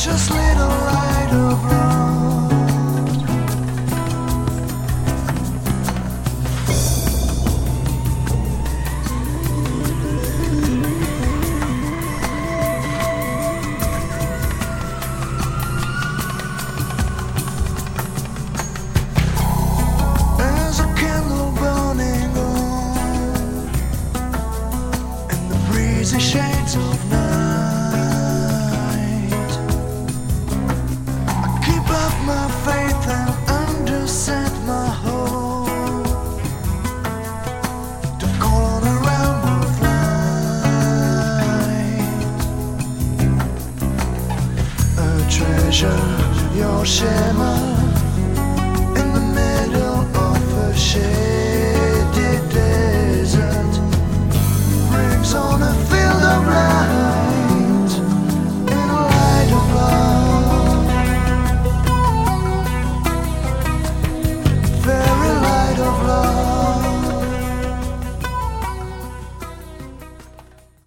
precious little light of love. There's a candle burning on in the breezy shades of night. My faith and underset my hope to call on a realm of light, a treasure, your shimmer in the middle of a shade.